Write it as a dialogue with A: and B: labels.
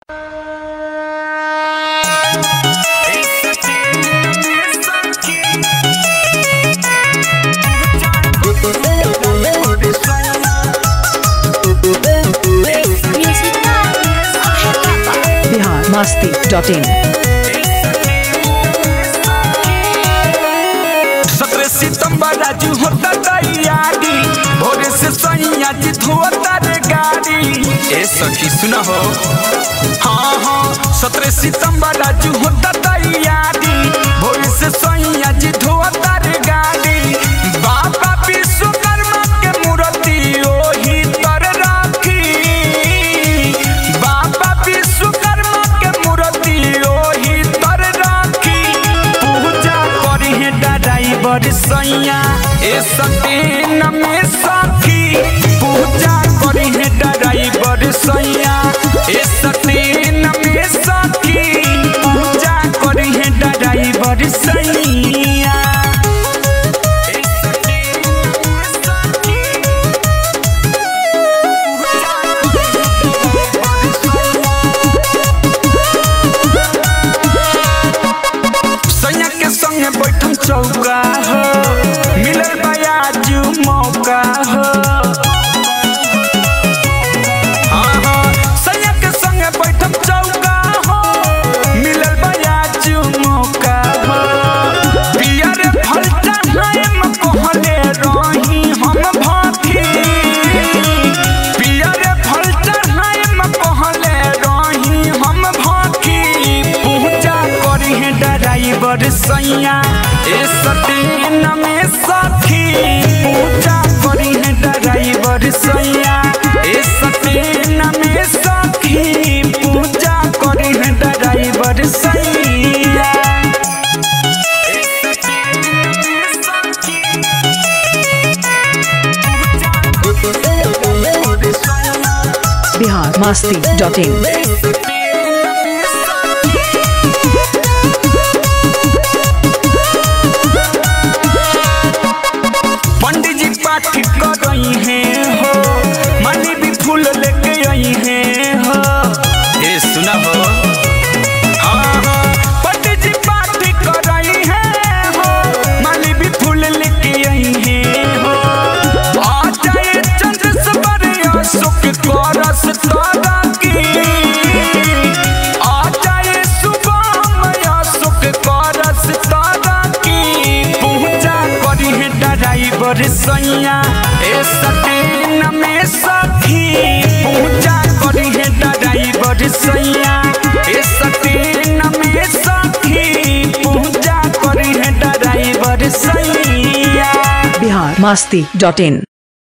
A: masti.in
B: 17 सितंबर राजू होता तैयारी भोरे से सैया जी धोता रे गाड़ी ए सखी सुना हो हाँ 17 सितंबर राजू होता तैयारी भोरे से सैया जी धोता रे गाड़ी बाबा विश्वकर्मा के मूर्ति ओही तर राखी बाबा विश्वकर्मा के मूर्ति ओही तर राखी पूजा करी है ड्राइवर सैया ए सतीन में सखी पूजा करी है ड्राइवर सैया ए सतीन में सखी पूजा करी है ड्राइवर सैया सैया के संगे बैठम चौका हो मिलल बयाजू मौका हो सैया के संगे बैठम चौका हो मिलल बयाजू मौका हो पियर फलटा हम कहले रही हम भाथी पियर फलटा हम कहले रही हम भाथी पूजा करी है ड्राइवर सैया ए सतीन में सखी पूजा करी है ड्राइवर सैया ए सतीन में सखी पूजा करी है ड्राइवर सैया
A: Bihar masti.in
B: पंडित जी पाठ कर रही हैं हो माली भी फूल लेके आई हैं हो ए सुना हो पंडित जी पाठ कर रही हैं हो माली भी फूल लेके आई हैं हो आ जाए चंद्रशेखर अशोक करस तारा की आ जाए शुभम अशोक करस तारा की पूजा करी है ड्राइवर सैया ए सतीन में सखी पूजा करी है ड्राइवर सैया ए सतीन में सखी पूजा करी है ड्राइवर सैया
A: Bihar masti.in